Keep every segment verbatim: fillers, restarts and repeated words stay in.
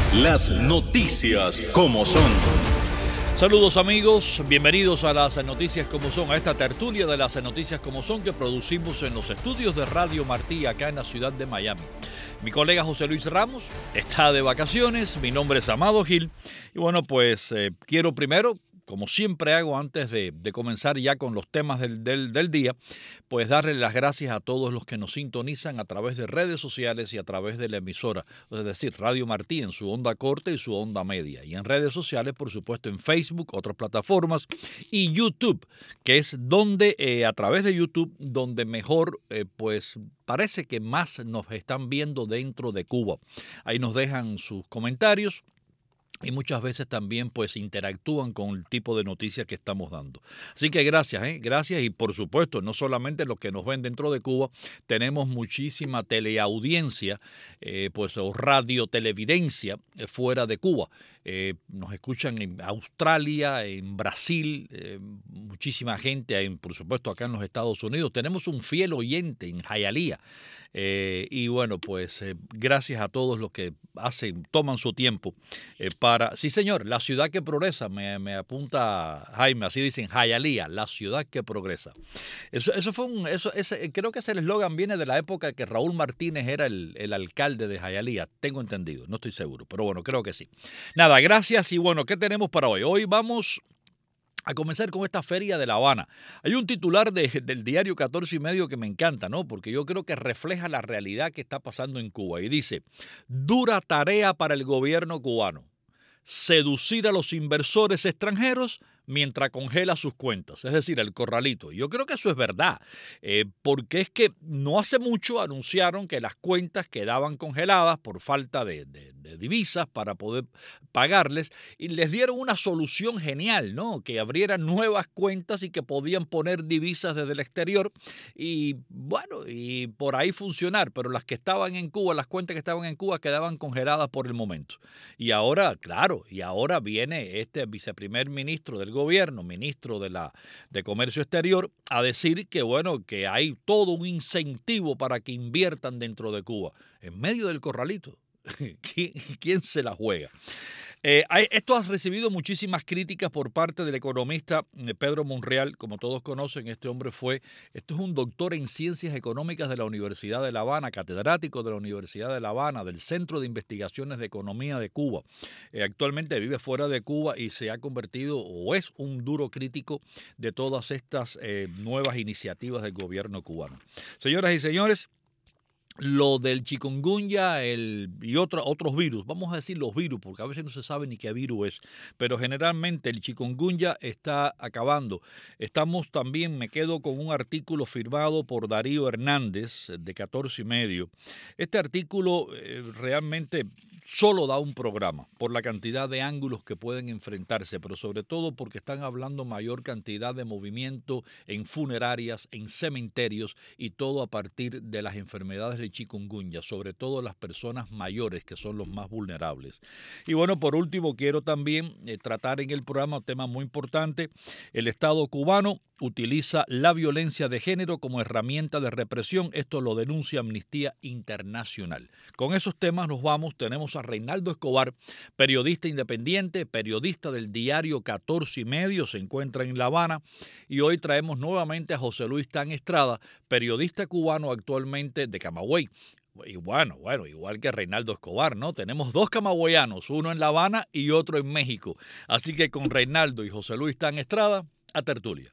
Las noticias como son. Saludos amigos, bienvenidos a las noticias como son, a esta tertulia de las noticias como son que producimos en los estudios de Radio Martí acá en la ciudad de Miami. Mi colega José Luis Ramos está de vacaciones, mi nombre es Amado Gil y bueno pues eh, quiero primero, como siempre hago antes de, de comenzar ya con los temas del, del, del día, pues darle las gracias a todos los que nos sintonizan a través de redes sociales y a través de la emisora, es decir, Radio Martí en su onda corta y su onda media. Y en redes sociales, por supuesto, en Facebook, otras plataformas y YouTube, que es donde, eh, a través de YouTube, donde mejor, eh, pues parece que más nos están viendo dentro de Cuba. Ahí nos dejan sus comentarios. Y muchas veces también pues interactúan con el tipo de noticias que estamos dando. Así que gracias, ¿eh? gracias y por supuesto no solamente los que nos ven dentro de Cuba, tenemos muchísima teleaudiencia, eh, pues o radio televidencia eh, fuera de Cuba. Eh, nos escuchan en Australia, en Brasil, eh, muchísima gente, en, por supuesto acá en los Estados Unidos. Tenemos un fiel oyente en Hialeah. Eh, y bueno, pues eh, gracias a todos los que hacen, toman su tiempo eh, para... Sí, señor, la ciudad que progresa, me, me apunta Jaime, así dicen, Hialeah, la ciudad que progresa. Eso, eso fue un... Eso, ese, creo que ese eslogan viene de la época que Raúl Martínez era el, el alcalde de Hialeah, tengo entendido, no estoy seguro, pero bueno, creo que sí. Nada, gracias y bueno, ¿qué tenemos para hoy? Hoy vamos... a comenzar con esta feria de La Habana. Hay un titular de, del diario catorce y medio que me encanta, ¿no? Porque yo creo que refleja la realidad que está pasando en Cuba. Y dice, dura tarea para el gobierno cubano. Seducir a los inversores extranjeros mientras congela sus cuentas, es decir, el corralito. Yo creo que eso es verdad, eh, porque es que no hace mucho anunciaron que las cuentas quedaban congeladas por falta de, de, de divisas para poder pagarles y les dieron una solución genial, ¿no? Que abrieran nuevas cuentas y que podían poner divisas desde el exterior y bueno, y por ahí funcionar, pero las que estaban en Cuba, las cuentas que estaban en Cuba quedaban congeladas por el momento. Y ahora, claro, y ahora viene este viceprimer ministro del gobierno, ministro de la de Comercio Exterior, a decir que bueno, que hay todo un incentivo para que inviertan dentro de Cuba, en medio del corralito. ¿Quién, quién se la juega? Eh, esto ha recibido muchísimas críticas por parte del economista Pedro Monreal. Como todos conocen, este hombre fue, esto es un doctor en Ciencias Económicas de la Universidad de La Habana, catedrático de la Universidad de La Habana, del Centro de Investigaciones de Economía de Cuba. Eh, actualmente vive fuera de Cuba y se ha convertido o es un duro crítico de todas estas eh, nuevas iniciativas del gobierno cubano. Señoras y señores, lo del chikungunya el, y otra, otros virus, vamos a decir los virus, porque a veces no se sabe ni qué virus es, pero generalmente el chikungunya está acabando. Estamos también, me quedo con un artículo firmado por Darío Hernández, de catorce y medio. Este artículo eh, realmente solo da un programa, por la cantidad de ángulos que pueden enfrentarse, pero sobre todo porque están hablando mayor cantidad de movimiento en funerarias, en cementerios y todo a partir de las enfermedades de chikungunya, sobre todo las personas mayores que son los más vulnerables. Y bueno, por último, quiero también eh, tratar en el programa un tema muy importante. El Estado cubano utiliza la violencia de género como herramienta de represión. Esto lo denuncia Amnistía Internacional. Con esos temas nos vamos. Tenemos a Reinaldo Escobar, periodista independiente, periodista del diario catorce y medio, se encuentra en La Habana. Y hoy traemos nuevamente a José Luis Tan Estrada, periodista cubano actualmente de Camagüey. Y bueno, bueno, igual que Reinaldo Escobar, ¿no? Tenemos dos camagüeyanos, uno en La Habana y otro en México. Así que con Reinaldo y José Luis Tan Estrada, a tertulia.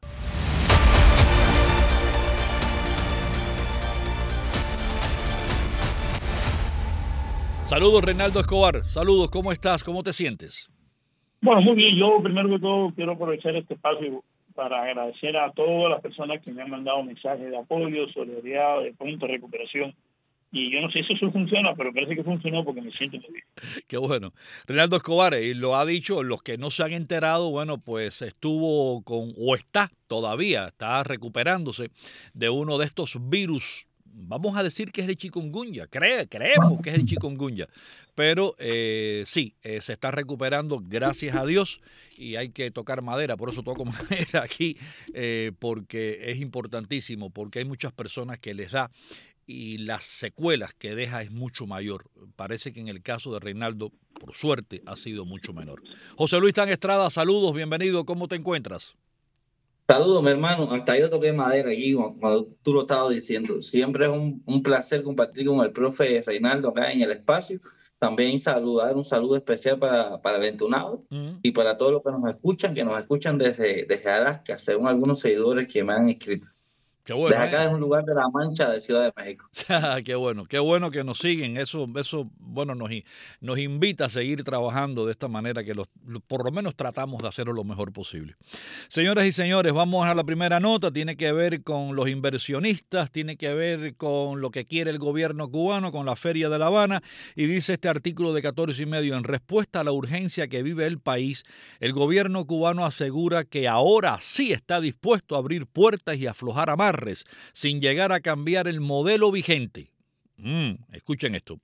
Saludos, Reinaldo Escobar. Saludos, ¿cómo estás? ¿Cómo te sientes? Bueno, muy bien. Yo, primero que todo, quiero aprovechar este espacio para agradecer a todas las personas que me han mandado mensajes de apoyo, solidaridad, de pronta recuperación. Y yo no sé si eso funciona, pero parece que funcionó porque me siento muy bien. Qué bueno. Reinaldo Escobar, y lo ha dicho, los que no se han enterado, bueno, pues estuvo con, o está todavía, está recuperándose de uno de estos virus. Vamos a decir que es el chikungunya, Cre creemos que es el chikungunya, pero eh, sí, eh, se está recuperando, gracias a Dios, y hay que tocar madera, por eso toco madera aquí, eh, porque es importantísimo, porque hay muchas personas que les da y las secuelas que deja es mucho mayor. Parece que en el caso de Reinaldo por suerte, ha sido mucho menor. José Luis Tan Estrada, saludos, bienvenido, ¿cómo te encuentras? Saludos, mi hermano. Hasta yo toqué madera aquí cuando tú lo estabas diciendo. Siempre es un, un placer compartir con el profe Reinaldo acá en el espacio. También saludar, un saludo especial para, para el entunado uh-huh. y para todos los que nos escuchan, que nos escuchan desde, desde Alaska, según algunos seguidores que me han escrito. Qué bueno, desde acá ¿eh? es un lugar de La Mancha, de Ciudad de México. Qué bueno, qué bueno que nos siguen. Eso, eso bueno, nos, nos invita a seguir trabajando de esta manera que los, por lo menos tratamos de hacerlo lo mejor posible. Señoras y señores, vamos a la primera nota. Tiene que ver con los inversionistas, tiene que ver con lo que quiere el gobierno cubano, con la Feria de La Habana. Y dice este artículo de catorce y medio, en respuesta a la urgencia que vive el país, el gobierno cubano asegura que ahora sí está dispuesto a abrir puertas y aflojar amarras sin llegar a cambiar el modelo vigente. Mm, escuchen esto.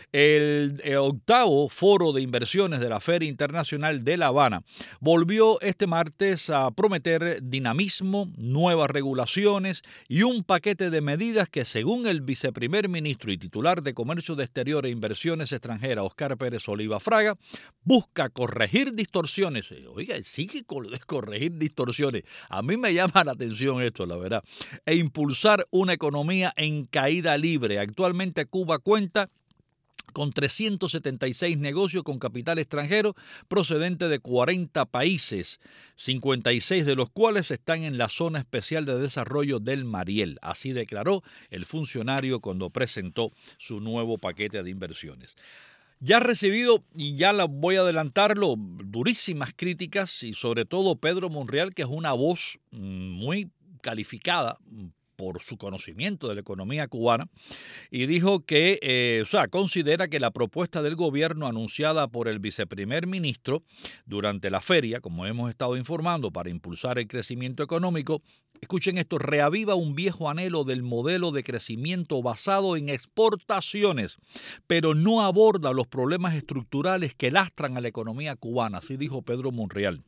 El, el octavo foro de inversiones de la Feria Internacional de La Habana volvió este martes a prometer dinamismo, nuevas regulaciones y un paquete de medidas que, según el viceprimer ministro y titular de Comercio de Exterior e Inversiones Extranjeras, Oscar Pérez Oliva Fraga, busca corregir distorsiones. Oiga, sigue con corregir distorsiones. A mí me llama la atención esto, la verdad. E impulsar una economía en caída libre. Actualmente Cuba cuenta con trescientos setenta y seis negocios con capital extranjero procedente de cuarenta países, cincuenta y seis de los cuales están en la Zona Especial de Desarrollo del Mariel. Así declaró el funcionario cuando presentó su nuevo paquete de inversiones. Ya ha recibido, y ya la voy a adelantarlo, durísimas críticas, y sobre todo Pedro Monreal, que es una voz muy calificada por su conocimiento de la economía cubana, y dijo que, eh, o sea, considera que la propuesta del gobierno anunciada por el viceprimer ministro durante la feria, como hemos estado informando, para impulsar el crecimiento económico, escuchen esto, reaviva un viejo anhelo del modelo de crecimiento basado en exportaciones, pero no aborda los problemas estructurales que lastran a la economía cubana, así dijo Pedro Monreal.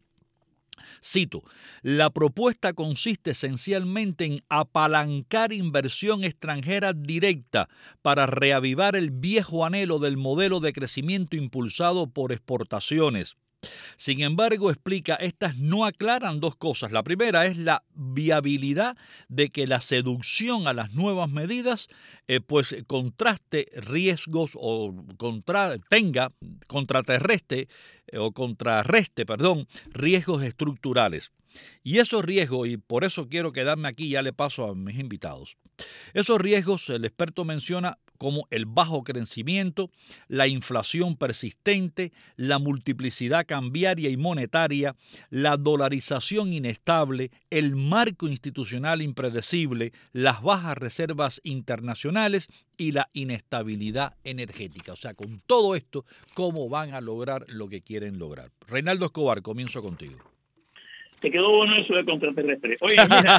Cito, la propuesta consiste esencialmente en apalancar inversión extranjera directa para reavivar el viejo anhelo del modelo de crecimiento impulsado por exportaciones. Sin embargo, explica, estas no aclaran dos cosas. La primera es la viabilidad de que la seducción a las nuevas medidas eh, pues contraste riesgos o contra, tenga contraterrestre eh, o contrarreste, perdón, riesgos estructurales. Y esos riesgos, y por eso quiero quedarme aquí, ya le paso a mis invitados. Esos riesgos, el experto menciona como el bajo crecimiento, la inflación persistente, la multiplicidad cambiaria y monetaria, la dolarización inestable, el marco institucional impredecible, las bajas reservas internacionales y la inestabilidad energética. O sea, con todo esto, ¿cómo van a lograr lo que quieren lograr? Reinaldo Escobar, comienzo contigo. Te quedó bueno eso de contraterrestre. Oye, mira.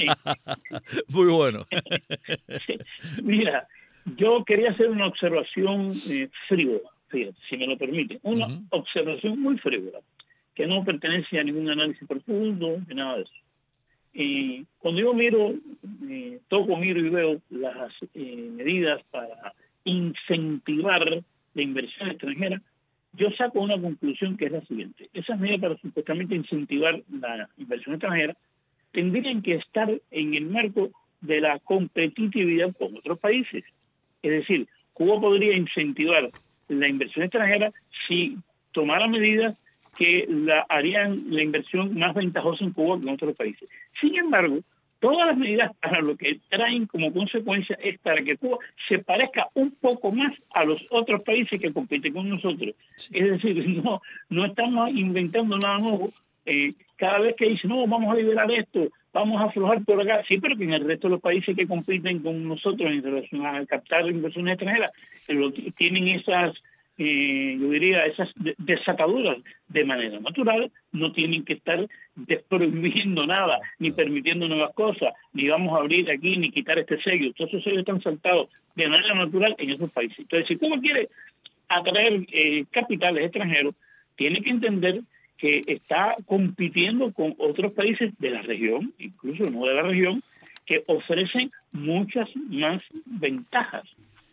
Muy bueno. Mira, yo quería hacer una observación eh, frívola, fíjate, si me lo permite. Una uh-huh. observación muy frívola, que no pertenece a ningún análisis profundo, ni nada de eso. Eh, cuando yo miro, eh, toco, miro y veo las eh, medidas para incentivar la inversión extranjera, yo saco una conclusión que es la siguiente. Esas medidas para supuestamente incentivar la inversión extranjera tendrían que estar en el marco de la competitividad con otros países. Es decir, Cuba podría incentivar la inversión extranjera si tomara medidas que la harían la inversión más ventajosa en Cuba que en otros países. Sin embargo, todas las medidas para lo que traen como consecuencia es para que Cuba se parezca un poco más a los otros países que compiten con nosotros. Sí. Es decir, no, no estamos inventando nada nuevo. Eh, cada vez que dicen, no, vamos a liberar esto, vamos a aflojar por acá, sí, pero que en el resto de los países que compiten con nosotros en relación a captar inversiones extranjeras, lo, tienen esas, eh, yo diría, esas desataduras de manera natural, no tienen que estar desprohibiendo nada, ni permitiendo nuevas cosas, ni vamos a abrir aquí, ni quitar este sello. Todos esos sellos están saltados de manera natural en esos países. Entonces, si Cuba quiere atraer eh, capitales extranjeros, tiene que entender que está compitiendo con otros países de la región, incluso no de la región, que ofrecen muchas más ventajas.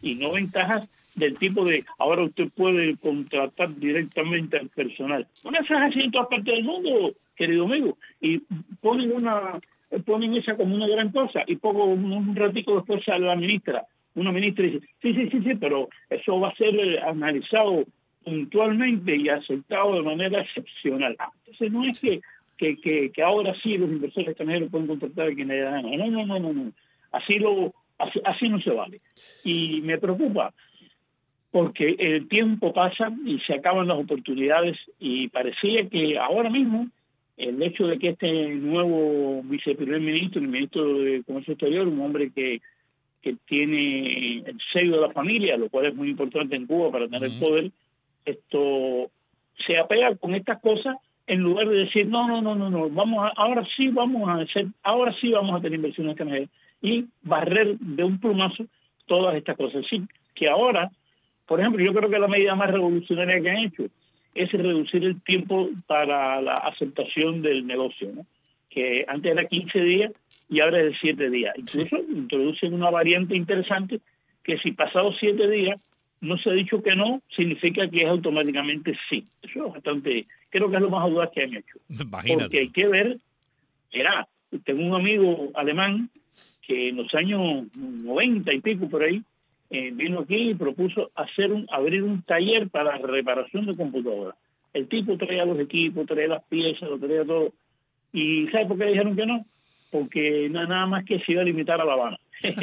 y no ventajas del tipo de ahora usted puede contratar directamente al personal. Bueno, eso es así en todas partes del mundo, querido amigo, y ponen una ponen esa como una gran cosa y poco un, un ratico después sale la ministra, una ministra dice, sí, sí, sí, sí, pero eso va a ser eh, analizado puntualmente y aceptado de manera excepcional. Entonces no es que que, que, que ahora sí los inversores extranjeros pueden contratar a quien le da gana. No, no, no, no, no. Así lo así, así no se vale. Y me preocupa porque el tiempo pasa y se acaban las oportunidades y parecía que ahora mismo el hecho de que este nuevo viceprimer ministro, el ministro de Comercio Exterior, un hombre que, que tiene el sello de la familia, lo cual es muy importante en Cuba para tener uh-huh. poder, esto se apega con estas cosas en lugar de decir no, no, no, no, no, vamos a, ahora sí vamos a hacer, ahora sí vamos a tener inversiones extranjeras y barrer de un plumazo todas estas cosas. Sí, que ahora, por ejemplo, yo creo que la medida más revolucionaria que han hecho es reducir el tiempo para la aceptación del negocio, ¿no? Que antes era quince días y ahora es de siete días. Incluso sí. introducen una variante interesante que si pasados siete días no se ha dicho que no, significa que es automáticamente sí. Eso es bastante, creo que es lo más audaz que han hecho. Imagínate. Porque hay que ver, era, tengo un amigo alemán que en los años noventa y pico por ahí, Eh, vino aquí y propuso hacer un abrir un taller para reparación de computadoras. El tipo traía los equipos, traía las piezas, lo traía todo. ¿Y sabe por qué dijeron que no? Porque nada, nada más que se iba a limitar a La Habana.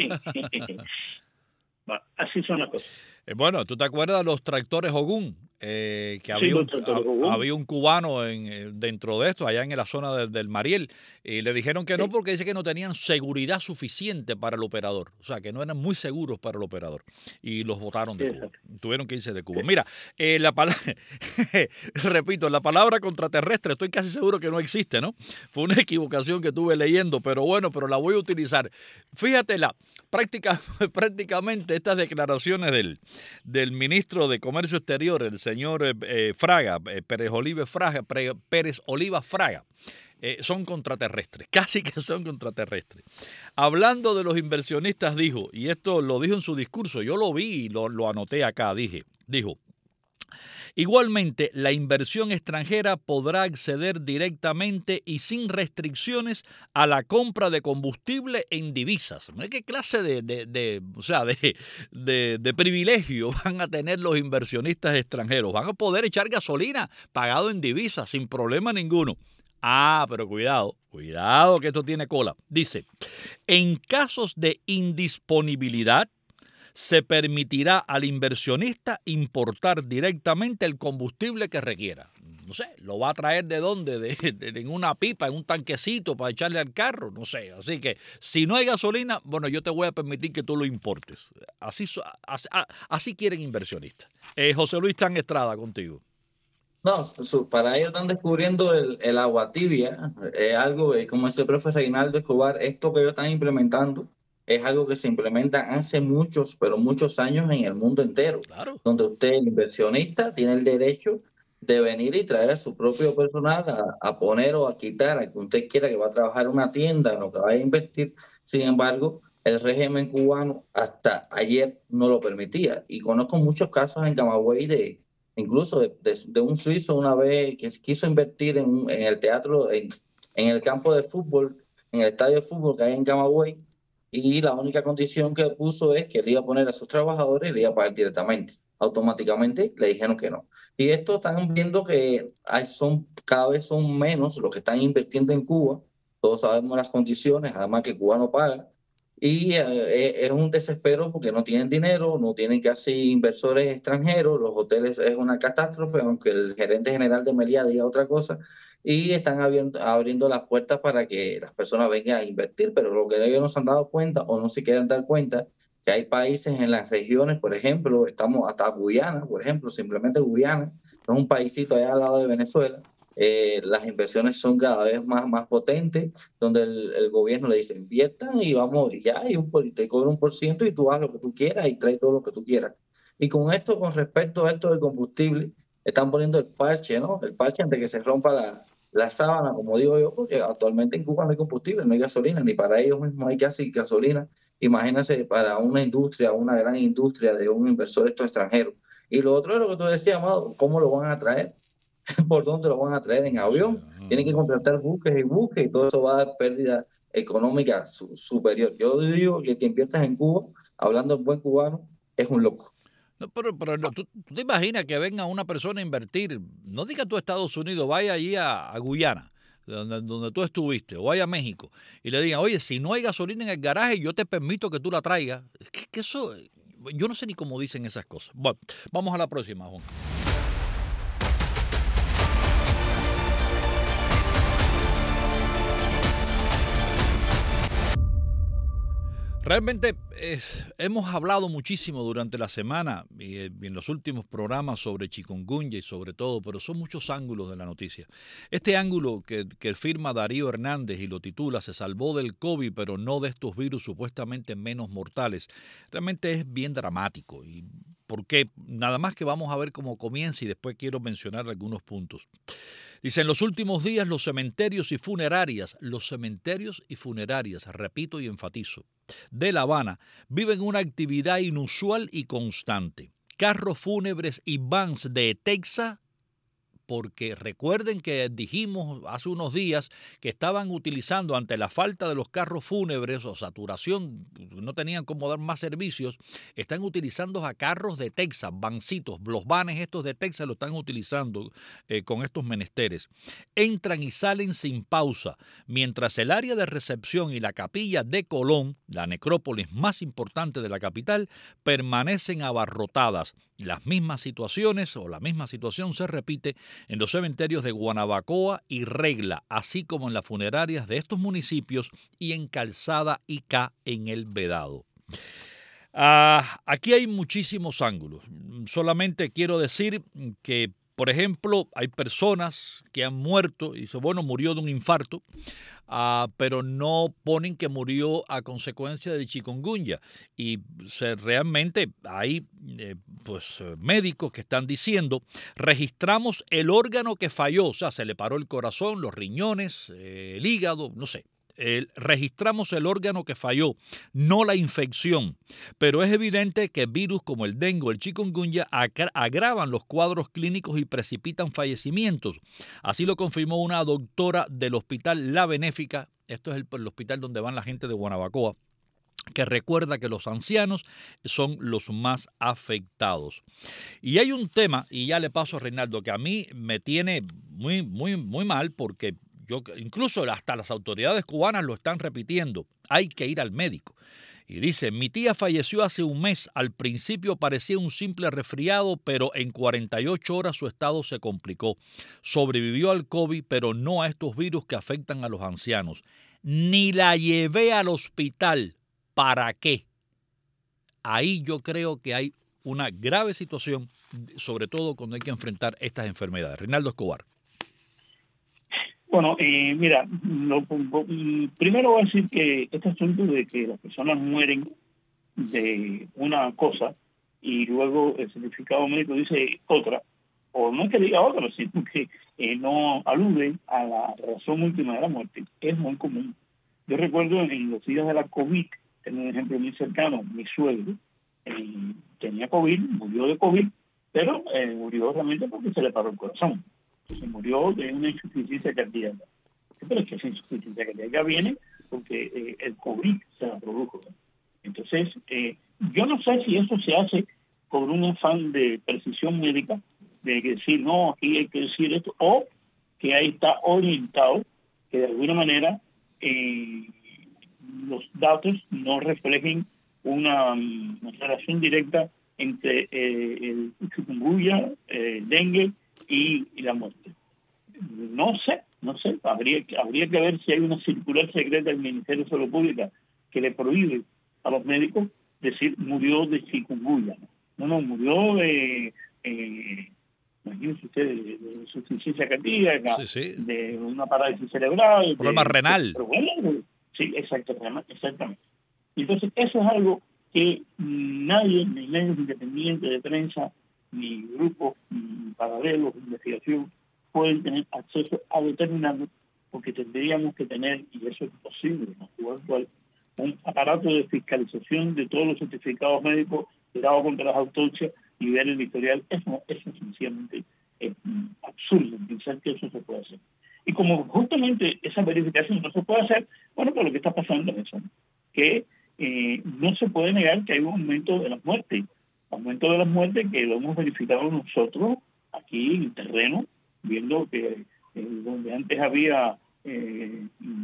Bueno, así son las cosas. Eh, bueno, ¿tú te acuerdas de los tractores Ogún? Eh, que había, sí, un, a, había un cubano en, dentro de esto, allá en la zona de, del Mariel, y le dijeron que sí. no porque dice que no tenían seguridad suficiente para el operador, o sea, que no eran muy seguros para el operador, y los botaron de sí, Cuba, sí. tuvieron que irse de Cuba. Sí. Mira, eh, la palabra, repito, la palabra contraterrestre, estoy casi seguro que no existe, ¿no? Fue una equivocación que tuve leyendo, pero bueno, pero la voy a utilizar. Fíjatela, práctica, prácticamente estas declaraciones del, del ministro de Comercio Exterior, el señor eh, Fraga, eh, Pérez Oliva Fraga, Pérez Oliva Fraga, eh, son contraterrestres, casi que son contraterrestres. Hablando de los inversionistas dijo, y esto lo dijo en su discurso, yo lo vi y lo, lo anoté acá, dije, dijo, igualmente, la inversión extranjera podrá acceder directamente y sin restricciones a la compra de combustible en divisas. ¿Qué clase de, de, de, o sea, de, de, de privilegio van a tener los inversionistas extranjeros? Van a poder echar gasolina pagado en divisas sin problema ninguno. Ah, pero cuidado, cuidado que esto tiene cola. Dice, en casos de indisponibilidad, se permitirá al inversionista importar directamente el combustible que requiera. No sé, ¿lo va a traer de dónde? De, de, de, en una pipa, en un tanquecito para echarle al carro, no sé. Así que si no hay gasolina, bueno, yo te voy a permitir que tú lo importes. Así, así, así quieren inversionistas. Eh, José Luis Tan Estrada, contigo. No, su, para ellos están descubriendo el, el agua tibia, es algo, como ese profe Reinaldo Escobar, esto que ellos están implementando, es algo que se implementa hace muchos, pero muchos años en el mundo entero. Claro. Donde usted, el inversionista, tiene el derecho de venir y traer a su propio personal a, a poner o a quitar a que usted quiera que va a trabajar en una tienda, en lo que va a invertir. Sin embargo, el régimen cubano hasta ayer no lo permitía. Y conozco muchos casos en Camagüey de incluso de, de, de un suizo una vez que quiso invertir en, en el teatro, en, en el campo de fútbol, en el estadio de fútbol que hay en Camagüey, y la única condición que puso es que le iba a poner a sus trabajadores y le iba a pagar directamente. Automáticamente le dijeron que no. Y esto están viendo que hay, son, cada vez son menos los que están invirtiendo en Cuba. Todos sabemos las condiciones, además que Cuba no paga. Y eh, es un desespero porque no tienen dinero, no tienen casi inversores extranjeros, los hoteles es una catástrofe, aunque el gerente general de Meliá diga otra cosa, y están abriendo, abriendo las puertas para que las personas vengan a invertir, pero lo que ellos no se han dado cuenta o no se quieren dar cuenta, que hay países en las regiones, por ejemplo, estamos hasta Guyana, por ejemplo, simplemente Guyana, es un paísito allá al lado de Venezuela. Eh, las inversiones son cada vez más, más potentes, donde el, el gobierno le dice inviertan y vamos, y ya, y un, te cobra un por ciento y tú haz lo que tú quieras y trae todo lo que tú quieras. Y con esto, con respecto a esto del combustible, están poniendo el parche, ¿no? El parche antes de que se rompa la, la sábana, como digo yo, porque actualmente en Cuba no hay combustible, no hay gasolina, ni para ellos mismos hay casi gasolina. Imagínense para una industria, una gran industria de un inversor esto extranjero. Y lo otro es lo que tú decías, Amado, ¿cómo lo van a traer? ¿Por dónde lo van a traer? ¿En O sea, avión? Tienen que contratar buques y buques y todo eso va a dar pérdida económica su- superior. Yo digo que el que inviertas en Cuba, hablando en buen cubano, es un loco. no, pero, pero no, ¿tú, tú te imaginas que venga una persona a invertir? No diga tú a Estados Unidos, vaya allí a, a Guyana, donde, donde tú estuviste, o vaya a México, y le digan, oye, si no hay gasolina en el garaje, yo te permito que tú la traigas. Que, que eso, yo no sé ni cómo dicen esas cosas. Bueno, vamos a la próxima, Juan. Realmente eh, hemos hablado muchísimo durante la semana y, eh, y en los últimos programas sobre chikungunya y sobre todo, pero son muchos ángulos de la noticia. Este ángulo que, que firma Darío Hernández y lo titula "Se salvó del COVID, pero no de estos virus supuestamente menos mortales", realmente es bien dramático. ¿Y por qué? Nada más que vamos a ver cómo comienza y después quiero mencionar algunos puntos. Dice, en los últimos días los cementerios y funerarias, los cementerios y funerarias, repito y enfatizo, de La Habana viven una actividad inusual y constante. Carros fúnebres y vans de Texas, porque recuerden que dijimos hace unos días que estaban utilizando ante la falta de los carros fúnebres o saturación, no tenían cómo dar más servicios, están utilizando a carros de Texas, vancitos, los vanes estos de Texas lo están utilizando eh, con estos menesteres. Entran y salen sin pausa, mientras el área de recepción y la capilla de Colón, la necrópolis más importante de la capital, permanecen abarrotadas. Las mismas situaciones o la misma situación se repite en los cementerios de Guanabacoa y Regla, así como en las funerarias de estos municipios y en Calzada y K en el Vedado. Ah, aquí hay muchísimos ángulos. Solamente quiero decir que, por ejemplo, hay personas que han muerto y dicen, bueno, murió de un infarto, uh, pero no ponen que murió a consecuencia del chikungunya. Y se, realmente hay eh, pues, médicos que están diciendo, registramos el órgano que falló, o sea, se le paró el corazón, los riñones, eh, el hígado, no sé. El, registramos el órgano que falló, no la infección, pero es evidente que virus como el dengue o el chikungunya agra agravan los cuadros clínicos y precipitan fallecimientos. Así lo confirmó una doctora del hospital La Benéfica, esto es el, el hospital donde van la gente de Guanabacoa, que recuerda que los ancianos son los más afectados. Y hay un tema, y ya le paso a Reinaldo, que a mí me tiene muy, muy, muy mal porque yo, incluso hasta las autoridades cubanas lo están repitiendo, hay que ir al médico. Y dice, mi tía falleció hace un mes, al principio parecía un simple resfriado, pero en cuarenta y ocho horas su estado se complicó. Sobrevivió al COVID, pero no a estos virus que afectan a los ancianos. Ni la llevé al hospital. ¿Para qué? Ahí yo creo que hay una grave situación, sobre todo cuando hay que enfrentar estas enfermedades. Reinaldo Escobar. Bueno, eh, mira, lo, lo, primero voy a decir que este asunto de que las personas mueren de una cosa y luego el certificado médico dice otra, o no es que diga otra, sino que eh, no alude a la razón última de la muerte, es muy común. Yo recuerdo en los días de la COVID, tengo un ejemplo muy cercano, mi suegro eh, tenía COVID, murió de COVID, pero eh, murió realmente porque se le paró el corazón. Se murió de una insuficiencia cardíaca. Pero es que esa insuficiencia cardíaca viene porque eh, el COVID se la produjo. Entonces, eh, yo no sé si eso se hace con un afán de precisión médica, de decir, no, aquí hay que decir esto, o que ahí está orientado, que de alguna manera eh, los datos no reflejen una, una relación directa entre eh, el chikungunya, eh, dengue, Y, y la muerte. No sé, no sé, habría, habría que ver si hay una circular secreta del Ministerio de Salud Pública que le prohíbe a los médicos decir murió de chikungunya. No, no, murió de, eh, imagínense ustedes, de, de insuficiencia cardíaca, sí, sí. de una parálisis cerebral. Problema de, renal. Pero bueno, sí, exactamente, exactamente. Entonces, eso es algo que nadie, ni medios independientes de prensa, ni grupos ni paralelos de investigación pueden tener acceso a determinados, porque tendríamos que tener, y eso es posible, ¿no? Actual, un aparato de fiscalización de todos los certificados médicos tirados contra las autopsias y ver el historial. Eso, eso sencillamente es absurdo pensar que eso se puede hacer. Y como justamente esa verificación no se puede hacer, bueno, pues lo que está pasando es eso, que eh, no se puede negar que hay un aumento de las muertes, aumento de las muertes que lo hemos verificado nosotros aquí en el terreno, viendo que eh, donde antes había eh,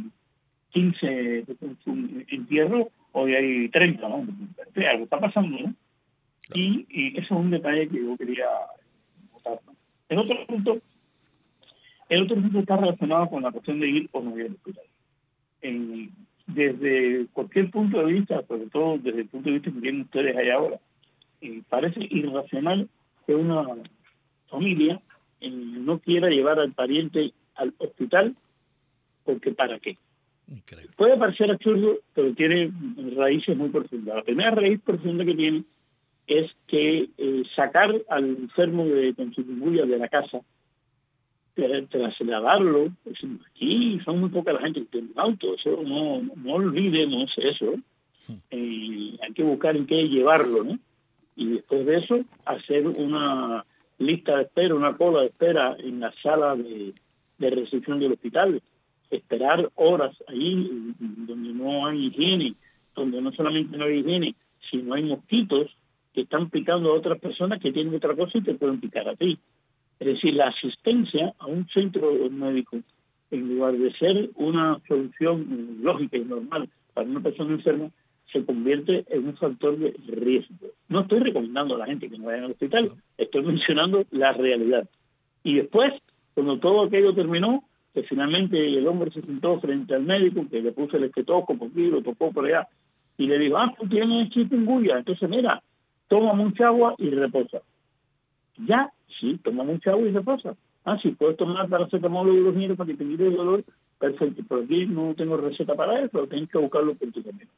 quince entierros, hoy hay treinta, ¿no? O sea, algo está pasando, ¿no? Y, y eso es un detalle que yo quería notar, ¿no? El otro punto, el otro punto está relacionado con la cuestión de ir o no ir al hospital. En, desde cualquier punto de vista, sobre todo desde el punto de vista que tienen ustedes allá ahora, eh, parece irracional que una familia eh, no quiera llevar al pariente al hospital, porque ¿para qué? Increíble. Puede parecer absurdo, pero tiene raíces muy profundas. La primera raíz profunda que tiene es que eh, sacar al enfermo de con chikungunya de la casa, trasladarlo, pues, aquí son muy poca la gente que tiene un auto, eso no, no olvidemos eso, eh, hay que buscar en qué llevarlo, ¿no? Y después de eso, hacer una lista de espera, una cola de espera en la sala de, de recepción del hospital, esperar horas ahí donde no hay higiene, donde no solamente no hay higiene, sino hay mosquitos que están picando a otras personas que tienen otra cosa y te pueden picar a ti. Es decir, la asistencia a un centro médico, en lugar de ser una solución lógica y normal para una persona enferma, se convierte en un factor de riesgo. No estoy recomendando a la gente que no vaya al hospital, estoy mencionando la realidad. Y después, cuando todo aquello terminó, que finalmente el hombre se sentó frente al médico, que le puso el estetoscopio aquí, lo tocó por allá, y le dijo, ah, tú tienes chikungunya, entonces mira, toma mucha agua y reposa. Ya, sí, toma mucha agua y reposa. Ah, sí, puedes tomar paracetamol o hidrogel para que te quite el dolor, perfecto, pero aquí no tengo receta para eso, tienes que buscarlo por tu camino.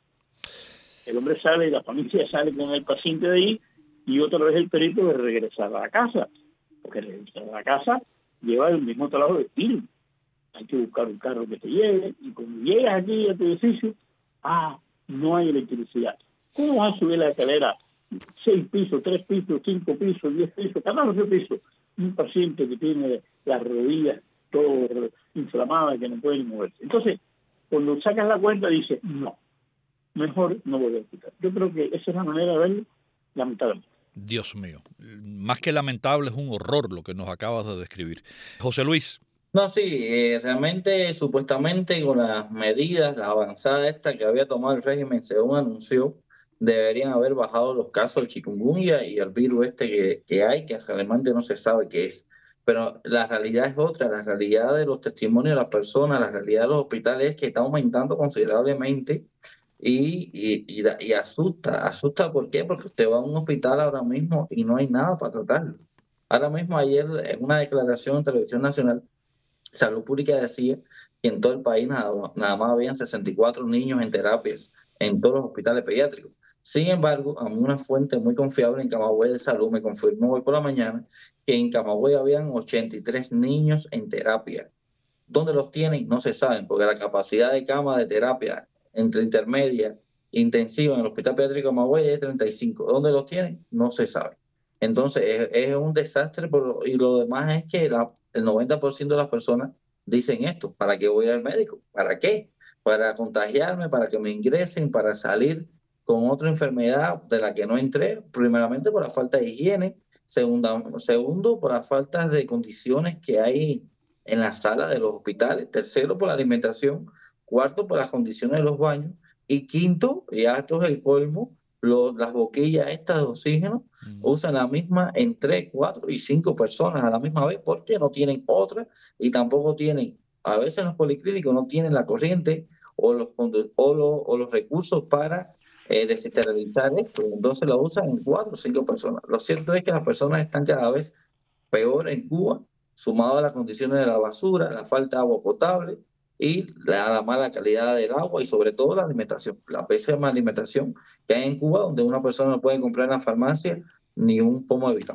El hombre sale, la familia sale con el paciente de ahí, y otra vez el perito de regresar a la casa, porque regresar a la casa lleva el mismo trabajo de estilo. Hay que buscar un carro que te lleve, y cuando llegas aquí a tu edificio, ah, no hay electricidad. ¿Cómo vas a subir la escalera? Seis pisos, tres pisos, cinco pisos, diez pisos, catorce pisos. Un paciente que tiene las rodillas todo inflamadas, que no puede ni moverse. Entonces, cuando sacas la cuenta, dices, no, mejor no voy a hospital. Yo creo que esa es la manera de verlo, lamentablemente. Dios mío, más que lamentable, es un horror lo que nos acabas de describir. José Luis. No, sí, eh, realmente, supuestamente, con las medidas, la avanzada esta que había tomado el régimen, según anunció, deberían haber bajado los casos de chikungunya y el virus este que, que hay, que realmente no se sabe qué es. Pero la realidad es otra, la realidad de los testimonios de las personas, la realidad de los hospitales es que está aumentando considerablemente y, y, y, y asusta. ¿Asusta por qué? Porque usted va a un hospital ahora mismo y no hay nada para tratarlo. Ahora mismo, ayer, en una declaración en Televisión Nacional, Salud Pública decía que en todo el país nada, nada más habían sesenta y cuatro niños en terapias en todos los hospitales pediátricos. Sin embargo, a mí una fuente muy confiable en Camagüey de Salud me confirmó hoy por la mañana que en Camagüey habían ochenta y tres niños en terapia. ¿Dónde los tienen? No se saben, porque la capacidad de cama de terapia entre intermedia e intensiva en el Hospital Pediátrico de Camagüey es treinta y cinco. ¿Dónde los tienen? No se sabe. Entonces, es, es un desastre, pero, y lo demás es que la, el noventa por ciento de las personas dicen esto: ¿para qué voy al médico? ¿Para qué? Para contagiarme, para que me ingresen, para salir con otra enfermedad de la que no entré, primeramente por la falta de higiene, segunda, segundo por las faltas de condiciones que hay en la sala de los hospitales, tercero por la alimentación, cuarto por las condiciones de los baños, y quinto, y esto es el colmo, los, las boquillas estas de oxígeno mm. usan la misma en tres, cuatro y cinco personas a la misma vez, porque no tienen otra, y tampoco tienen, a veces en los policlínicos no tienen la corriente o los, o los, o los recursos para eh, desesterilizar esto, entonces lo usan en cuatro o cinco personas. Lo cierto es que las personas están cada vez peor en Cuba, sumado a las condiciones de la basura, la falta de agua potable y la, la mala calidad del agua, y sobre todo la alimentación, la pésima alimentación que hay en Cuba, donde una persona no puede comprar en la farmacia ni un pomo de vitamina.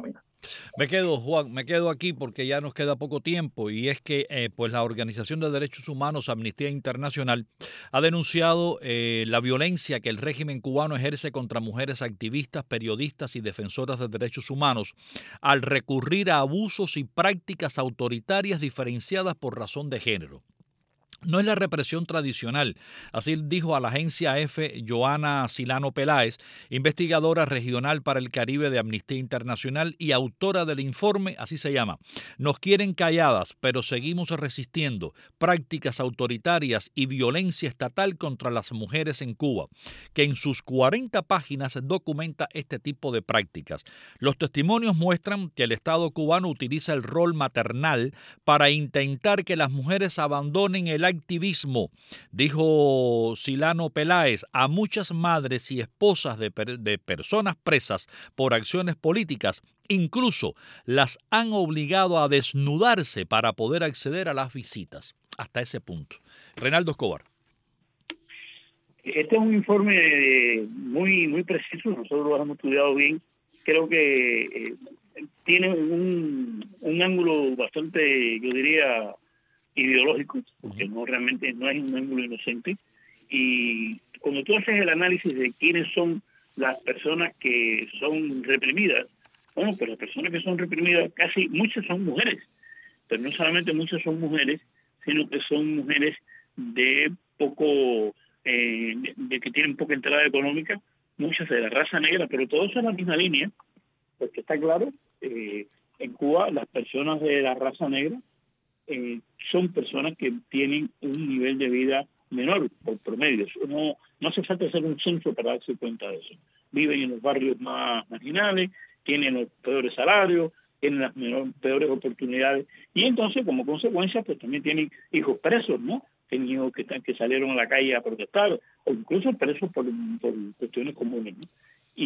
Me quedo, Juan, me quedo aquí porque ya nos queda poco tiempo y es que eh, pues la Organización de Derechos Humanos Amnistía Internacional ha denunciado eh, la violencia que el régimen cubano ejerce contra mujeres activistas, periodistas y defensoras de derechos humanos al recurrir a abusos y prácticas autoritarias diferenciadas por razón de género. No es la represión tradicional, así dijo a la agencia F Joana Silano Peláez, investigadora regional para el Caribe de Amnistía Internacional y autora del informe, así se llama. Nos quieren calladas, pero seguimos resistiendo prácticas autoritarias y violencia estatal contra las mujeres en Cuba, que en sus cuarenta páginas documenta este tipo de prácticas. Los testimonios muestran que el Estado cubano utiliza el rol maternal para intentar que las mujeres abandonen el activismo, dijo Silano Peláez. A muchas madres y esposas de, per de personas presas por acciones políticas, incluso las han obligado a desnudarse para poder acceder a las visitas. Hasta ese punto. Reinaldo Escobar. Este es un informe muy, muy preciso, nosotros lo hemos estudiado bien. Creo que eh, tiene un, un ángulo bastante, yo diría, ideológico, porque no realmente no es un ángulo inocente. Y cuando tú haces el análisis de quiénes son las personas que son reprimidas, bueno, pues las personas que son reprimidas, casi muchas son mujeres, pero no solamente muchas son mujeres, sino que son mujeres de poco, eh, de, de que tienen poca entrada económica, muchas de la raza negra, pero todos son la misma línea, porque está claro, eh, en Cuba las personas de la raza negra Eh, son personas que tienen un nivel de vida menor por promedio. No, no hace falta hacer un censo para darse cuenta de eso. Viven en los barrios más marginales, tienen los peores salarios, tienen las menor, peores oportunidades y entonces como consecuencia pues también tienen hijos presos, ¿no? Tienen hijos que, están, que salieron a la calle a protestar o incluso presos por, por cuestiones comunes, ¿no?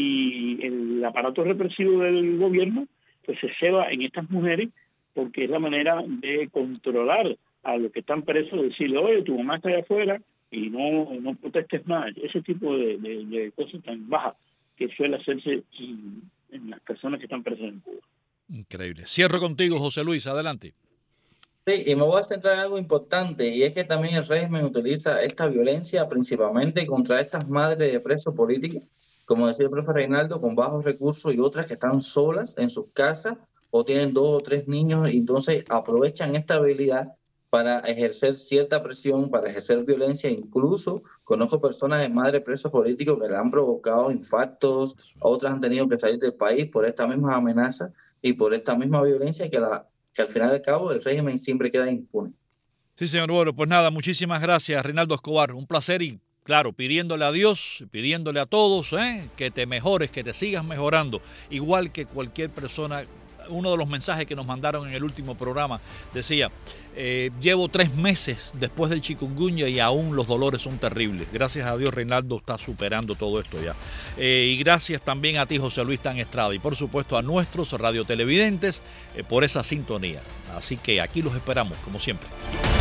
Y el aparato represivo del gobierno pues se ceba en estas mujeres porque es la manera de controlar a los que están presos, decirle, oye, tu mamá está allá afuera y no, no protestes más. Ese tipo de, de, de cosas tan bajas que suele hacerse en, en las personas que están presas en Cuba. Increíble. Cierro contigo, José Luis, adelante. Sí, y me voy a centrar en algo importante, y es que también el régimen utiliza esta violencia principalmente contra estas madres de presos políticos, como decía el profe Reinaldo, con bajos recursos y otras que están solas en sus casas, o tienen dos o tres niños y entonces aprovechan esta habilidad para ejercer cierta presión, para ejercer violencia. Incluso conozco personas de madres presos políticos que le han provocado infartos, otras han tenido que salir del país por esta misma amenaza y por esta misma violencia que, la, que al final del cabo el régimen siempre queda impune. Sí, señor. Bueno, pues nada, muchísimas gracias, Reinaldo Escobar. Un placer y claro, pidiéndole a Dios, pidiéndole a todos ¿eh? que te mejores, que te sigas mejorando, igual que cualquier persona. Uno de los mensajes que nos mandaron en el último programa decía, eh, llevo tres meses después del chikungunya y aún los dolores son terribles. Gracias a Dios, Reinaldo está superando todo esto ya. Eh, y gracias también a ti, José Luis Tan Estrada, y por supuesto a nuestros radiotelevidentes eh, por esa sintonía. Así que aquí los esperamos, como siempre.